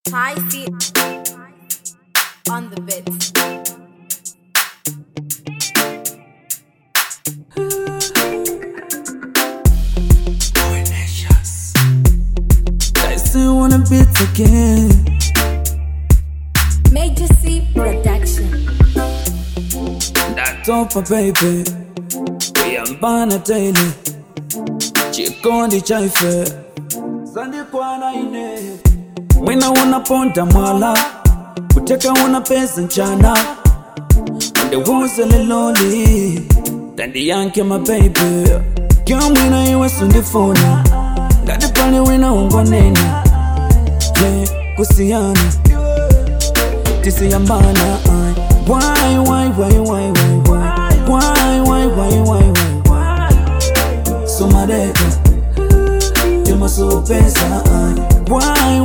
Ticey on the bits. Ticey on the beats again. Major C Production. That topa baby, kuyambana daily. Chikondi chaife Sandi kwana ine Mwina unaponda mwala Kuteka unapesa nchana Wande wuse liloli Tandi yanke my baby Kyo mwina iwe sundifoni Ngadi pani wina ungonena Kusiana Tisi yambana Why Somadeka Tima so pesa Why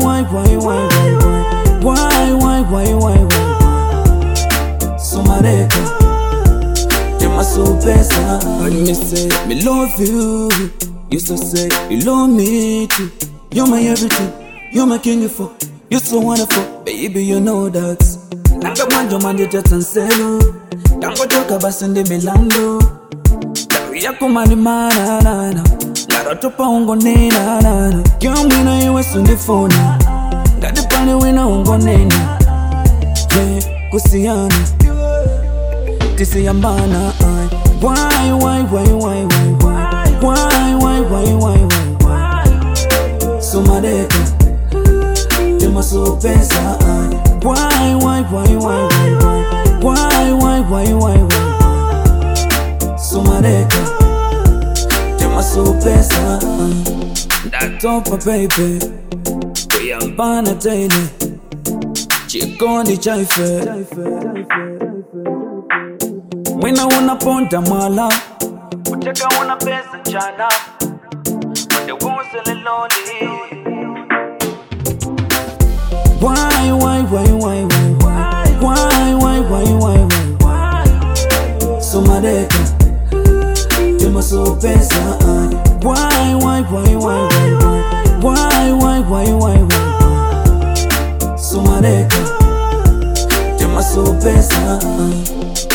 Somadeka Tima so pesa When me say me love you, you so say you love me too. You're my everything, you're my king for. You're so wonderful, baby you know that. Nanga manjo mandi tatanselu Tango joka basende milando Yako mani mana na na Ngaro tupa ungo nena na na Kyo mwina iwe sundifoni Ngadi pani wina ungo nena Kusiana Tisi yambana Why Somadeka Tima so pesa Why Somadeka Tima so pesa That topa baby Kuyambana daily Chikondi chaife Mwina unaponda mwala Kuteka unapesa nchana Wande wuse liloli Why Somadeka Tima so pesa Why Somadeka Tima so pesa